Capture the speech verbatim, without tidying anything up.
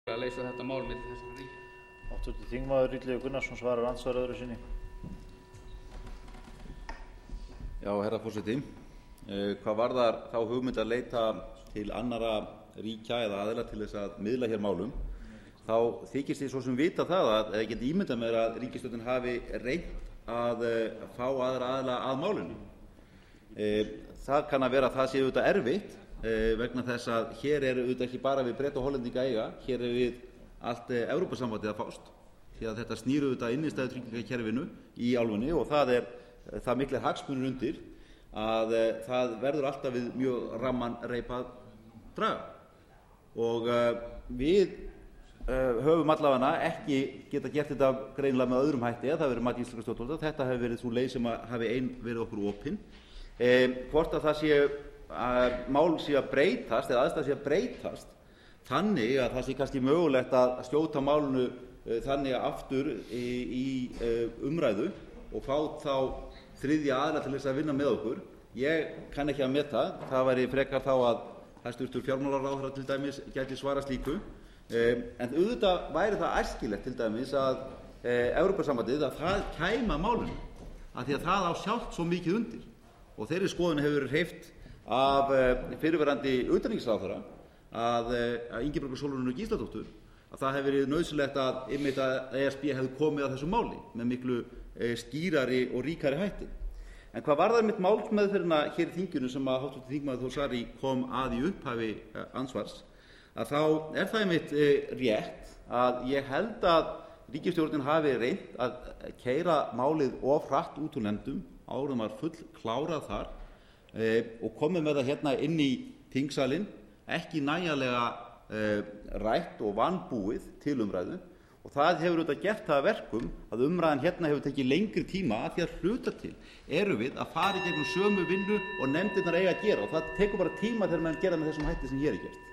að leysa þetta mál milli þessara ríkja. Háttvirtur þingmaður Illugi Gunnarsson svarar andsvar öðru sinni. Já, herra forseti, eh, hvað varðar þá hugmynd að leita til annara ríkja eða aðila til þess að miðla hér málum, þá þykist ég svo sem vita það að eða geti ímyndað mér að ríkisstjórnin hafi reynt að eh, fá aðra aðila að málinu. Eh, það kann að vera að það sé auðvitað erfitt eh, vegna þess að hér er auðvitað ekki bara við Breta og Hollendinga að eiga, hér er við allt eh, Evrópusambandið að fást, því að þetta snýr auðvitað innistæðutryggingakerfinu í álfunni og það er það miklir hagsmunir undir að uh, það verður alltaf við mjög ramman reipað draga og uh, við uh, höfum allavega ekki geta gert þetta greinilega með öðrum hætti að það verið mati íslenskra stjórnvalda. Þetta hefur verið svo leið sem að hafi ein verið okkur opin. Um, hvort að það sé að mál sé að breytast eða aðstæða sé að breytast þannig að það sé kannski mögulegt að skjóta málinu uh, þannig aftur í, í uh, umræðu og fá þá þriðja aðila til þess að vinna með okkur. Ég kann ekki að meta, það væri frekar þá að hæstvirtur fjármálaráðherra til dæmis gæti svara slíku, um, en auðvitað væri það æskilegt til dæmis að e, Evrópusambandið að það kæma málinu, af því að það á sjálft svo mikið undir og þeirri skoðun hefur hreyft af e, fyrirverandi utanríkisráðherra að, e, að Ingibjörgu Sólrúnu Gísladóttur að það hefur verið nauðsynlegt að einmitt að E S B hefði komið að þessu máli með miklu skýrari og ríkari hætti. En hvað varðar mitt málsmeðferðina hér í þinginu sem að háttvirtur þingmaður Þór Saari kom að í upphafi ansvars, að þá er það einmitt rétt að ég held að ríkisstjórnin hafi reynt að keyra málið of hratt út úr nefndum, áður var full klárað þar e, og komið með það hérna inn í þingsalinn, ekki nægjanlega e, rætt og vanbúið til umræðu. Og það hefur auðvitað gert það að verkum að umræðan hérna hefur tekið lengri tíma að því að hluta til eru við að fara í gegnum sömu vinnu og nefndirnar eiga að gera og það tekur bara tíma þegar mann gera með þessum hætti sem hér er gert.